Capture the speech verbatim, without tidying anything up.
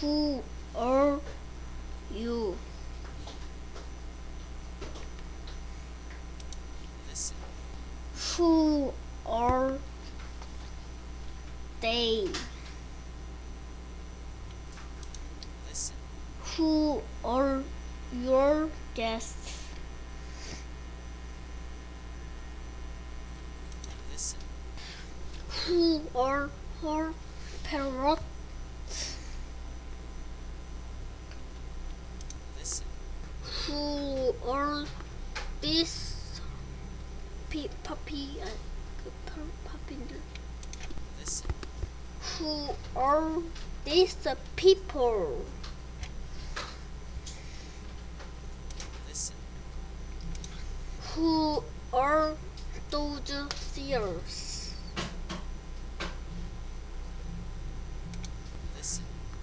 Who are you? Listen. Who are they? Listen. Who are your guests? Listen. Who are her parents? Listen. Who are these pe- puppy and puppy? Listen. Who are these people? Listen. Who are those seers?